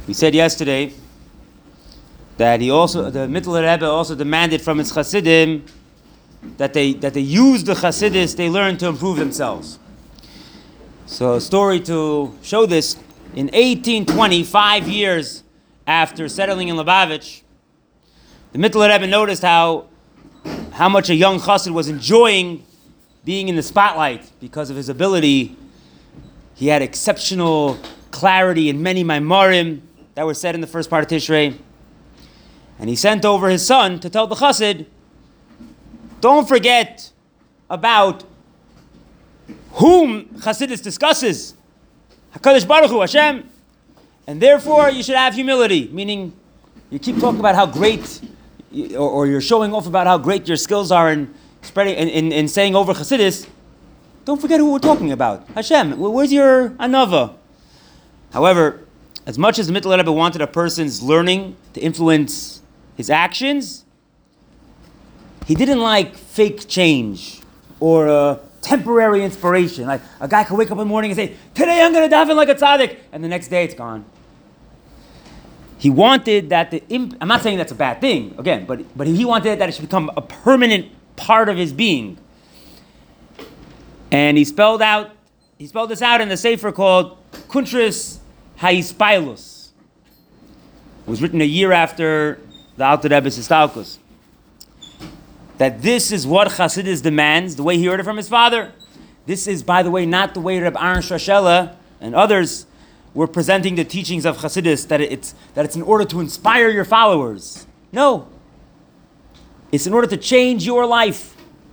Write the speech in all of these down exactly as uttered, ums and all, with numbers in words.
We said yesterday that he also, the Mittler Rebbe also demanded from his Hasidim that they that they use the Hasidus they learned to improve themselves. So a story to show this: in eighteen twenty, five years after settling in Lubavitch, the Mittler Rebbe noticed how how much a young Chassid was enjoying being in the spotlight because of his ability. He had exceptional clarity in many Maimarim that were said in the first part of Tishrei. And he sent over his son to tell the Chassid, don't forget about whom Chassidus discusses, HaKadosh Baruch Hu, Hashem, and therefore you should have humility, meaning you keep talking about how great, or, or you're showing off about how great your skills are in spreading, in, in, in saying over Chassidus. Don't forget who we're talking about, Hashem. Where's your anava? However, as much as the Mittler Rebbe wanted a person's learning to influence his actions, he didn't like fake change or uh, temporary inspiration. Like a guy can wake up in the morning and say, today I'm going to daven like a tzaddik, and the next day it's gone. He wanted that the, imp- I'm not saying that's a bad thing, again, but, but he wanted that it should become a permanent part of his being. And he spelled out, he spelled this out in the sefer called Kuntris Haispilus. It was written a year after the Alter Rebbe's Histalkus. That this is what Chassidus demands, the way he heard it from his father. This is, by the way, not the way Reb Aaron Shashela and others were presenting the teachings of Chassidus, that it's, that it's in order to inspire your followers. No. It's in order to change your life.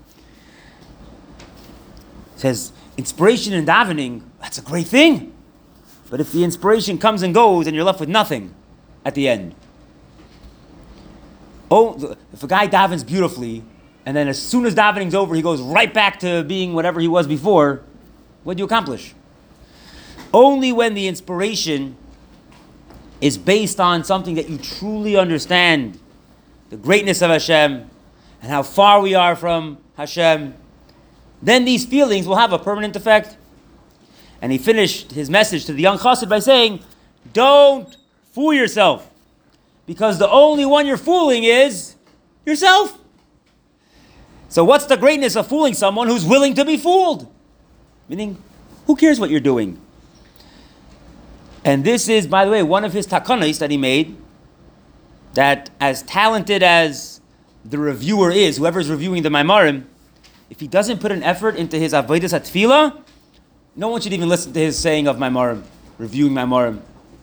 It says, inspiration in davening, that's a great thing. But if the inspiration comes and goes and you're left with nothing at the end. Oh, if a guy davens beautifully, and then as soon as davening's over, he goes right back to being whatever he was before, what do you accomplish? Only when the inspiration is based on something that you truly understand, the greatness of Hashem, and how far we are from Hashem, then these feelings will have a permanent effect. And he finished his message to the young chassid by saying, don't fool yourself, because the only one you're fooling is yourself. So what's the greatness of fooling someone who's willing to be fooled? Meaning, who cares what you're doing? And this is, by the way, one of his takanos that he made, that as talented as the reviewer is, whoever's reviewing the Maimarim, if he doesn't put an effort into his avodas hatefillah, no one should even listen to his saying of Maimarim, reviewing Maimarim.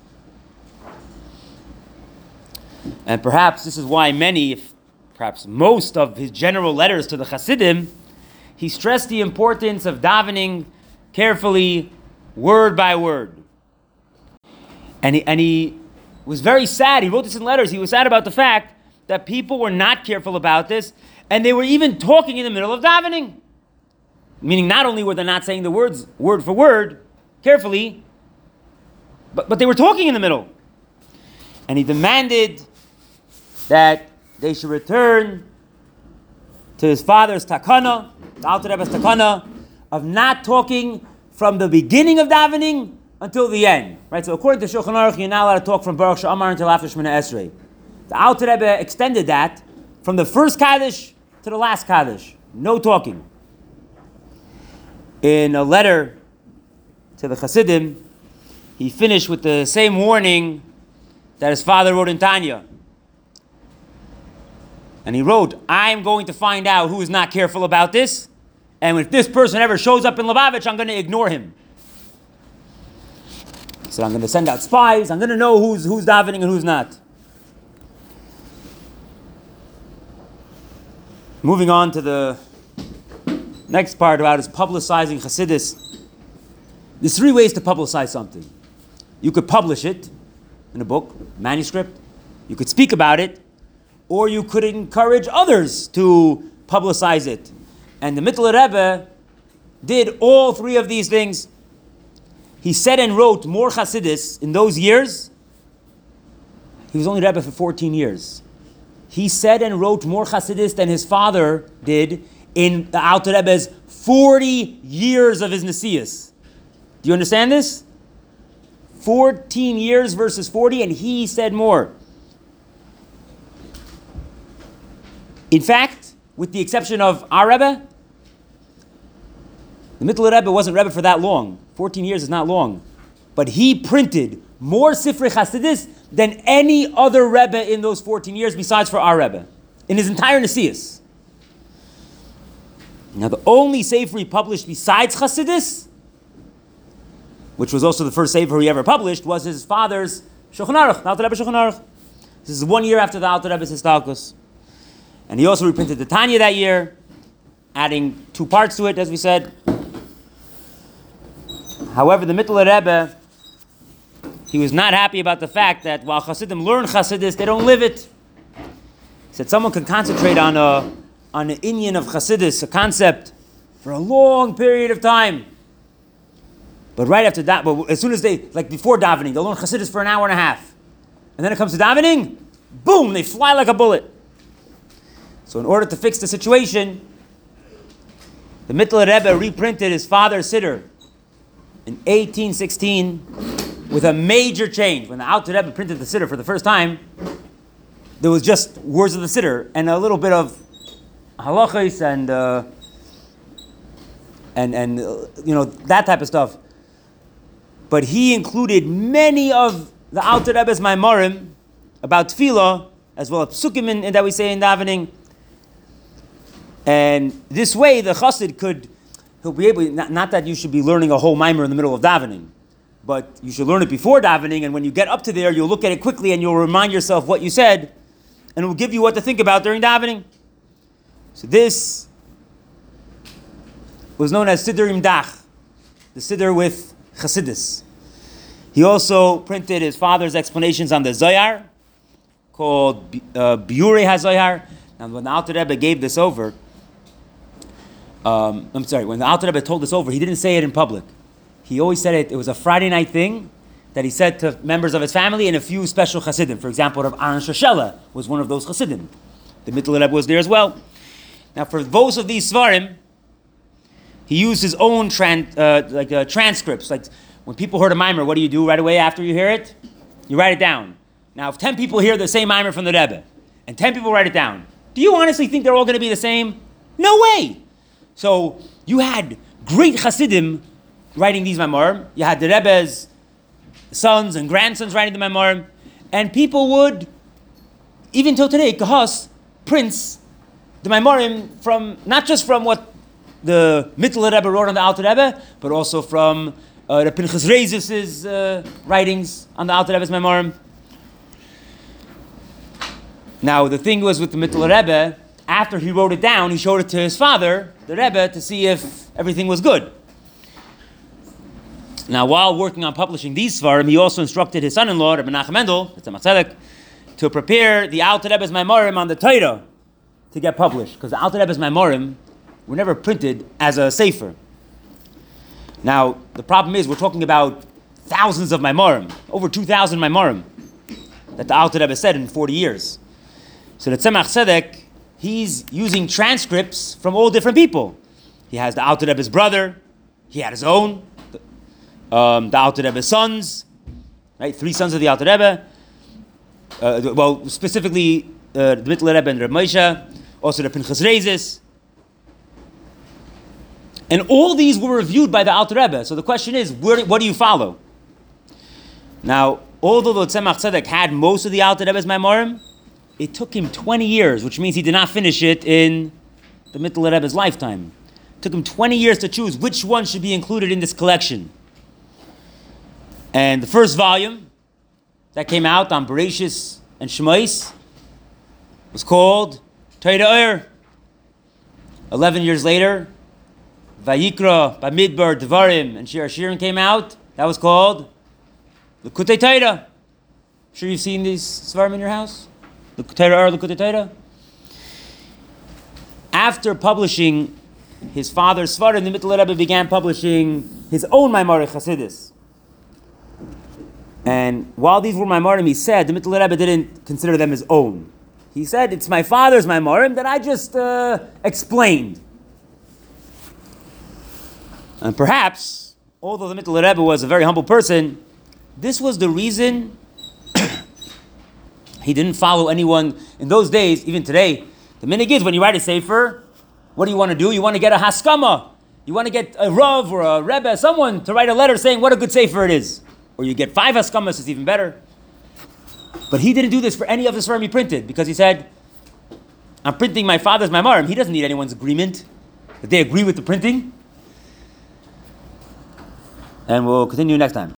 And perhaps this is why many, if perhaps most of his general letters to the Hasidim, he stressed the importance of davening carefully, word by word. And he, and he was very sad. He wrote this in letters. He was sad about the fact that people were not careful about this, and they were even talking in the middle of davening. Meaning not only were they not saying the words word for word carefully, but, but they were talking in the middle. And he demanded that they should return to his father's takana, the Alter Rebbe's takana, of not talking from the beginning of davening until the end. Right? So according to Shulchan Aruch, you're not allowed to talk from Baruch She'amar until after Shemona Esrei. The Alter Rebbe extended that from the first Kaddish to the last Kaddish. No talking. In a letter to the Hasidim, he finished with the same warning that his father wrote in Tanya. And he wrote, I'm going to find out who is not careful about this, and if this person ever shows up in Lubavitch, I'm going to ignore him. He said, I'm going to send out spies, I'm going to know who's, who's davening and who's not. Moving on to the next part about is publicizing Chassidus. There's three ways to publicize something. You could publish it in a book, manuscript. You could speak about it, or you could encourage others to publicize it. And the Mittler Rebbe did all three of these things. He said and wrote more Chassidus in those years. He was only Rebbe for fourteen years. He said and wrote more Chassidus than his father did in the Alter Rebbe's forty years of his Nesius. Do you understand this? fourteen years versus forty, and he said more. In fact, with the exception of our Rebbe, the Mittler Rebbe wasn't Rebbe for that long. fourteen years is not long. But he printed more Sifrei Chasidus than any other Rebbe in those fourteen years besides for our Rebbe, in his entire Nesius. Now the only Sefer he published besides Chasidus, which was also the first Sefer he ever published, was his father's Shulchan Aruch, the Alter Rebbe Shulchan Aruch. This is one year after the Alter Rebbe's Histalkus. And he also reprinted the Tanya that year, adding two parts to it, as we said. However, the Mittler Rebbe, he was not happy about the fact that while Hasidim learn Chasidus, they don't live it. He said someone can concentrate on a on an inyan of Chasidus, a concept, for a long period of time. But right after that, but as soon as they, like before davening, they'll learn Chasidus for an hour and a half. And then it comes to davening, boom, they fly like a bullet. So in order to fix the situation, the Mittler Rebbe reprinted his father's Siddur in eighteen sixteen with a major change. When the Alter Rebbe printed the Siddur for the first time, there was just words of the Siddur and a little bit of halachos and uh, and and uh, you know, that type of stuff. But he included many of the Alter Rebbe's Maimarim about Tefillah, as well as Psukim in, in that we say in davening. And this way, the Chassid could, he'll be able, not, not that you should be learning a whole Maimer in the middle of davening, but you should learn it before davening, and when you get up to there, you'll look at it quickly and you'll remind yourself what you said, and it will give you what to think about during davening. So this was known as Siddur Imdach, the Siddur with Chasidus. He also printed his father's explanations on the Zohar, called uh, Biurei HaZohar. Now, when the Alter Rebbe gave this over, um, I'm sorry, when the Alter Rebbe told this over, he didn't say it in public. He always said it, it was a Friday night thing that he said to members of his family and a few special Chassidim. For example, Rav Aaron Shoshela was one of those Chassidim. The Mittler Rebbe was there as well. Now, for both of these Svarim, he used his own tran- uh, like uh, transcripts. Like when people heard a mimer, what do you do right away after you hear it? You write it down. Now, if ten people hear the same mimer from the Rebbe, and ten people write it down, do you honestly think they're all going to be the same? No way! So, you had great Chassidim writing these Maimarim. You had the Rebbe's sons and grandsons writing the Maimarim. And people would, even till today, Kahas prints the Maimarim from, not just from what the Mittler Rebbe wrote on the Alter Rebbe, but also from uh, the Pinchas Reizes' uh, writings on the Alter Rebbe's Maimarim. Now, the thing was with the Mittler Rebbe, after he wrote it down, he showed it to his father, the Rebbe, to see if everything was good. Now, while working on publishing these Svarim, he also instructed his son-in-law, Rabbi Menachem Mendel, Tzemach Tzedek, to prepare the Alter Rebbe's Maimarim on the Torah to get published, because the Alter Rebbe's Maimarim were never printed as a sefer. Now, the problem is, we're talking about thousands of Maimarim, over two thousand Maimarim, that the Alter Rebbe said in forty years. So the Tzemach Tzedek, he's using transcripts from all different people. He has the Alter Rebbe's brother, he had his own, the, um, the Alter Rebbe's sons, right? Three sons of the Alter Rebbe. Uh, well, specifically, uh, the Mittler Rebbe and Reb Moshe, also the Pinchas Reizes. And all these were reviewed by the Alter Rebbe. So the question is, where, what do you follow? Now, although the Tzemach Tzedek had most of the Alter Rebbe's Maimarim, it took him twenty years, which means he did not finish it in the Mittler Rebbe's lifetime. It took him twenty years to choose which one should be included in this collection. And the first volume that came out on Bereshis and Shemais was called Torah Or. Eleven years later, Vayikra, Bamidbar, Devarim, and Shir Hashirim came out. That was called Likutei Torah. Sure you've seen these Svarim in your house? Torah Or, Likutei Torah. After publishing his father's Svarim, the Mittler Rebbe began publishing his own Maimarei Chasidus. And while these were Maimarim, he said, the Mittler Rebbe didn't consider them his own. He said, it's my father's Maimarim that I just uh, explained. And perhaps, although the Mittler Rebbe was a very humble person, This was the reason he didn't follow anyone in those days. Even today, the minhag is when you write a sefer, what do you want to do? You want to get a haskama. You want to get a rav or a rebbe, someone to write a letter saying what a good sefer it is. Or you get five haskamas, it's even better. But he didn't do this for any of the sefer he printed because he said, I'm printing my father's maimarim. He doesn't need anyone's agreement that they agree with the printing. And we'll continue next time.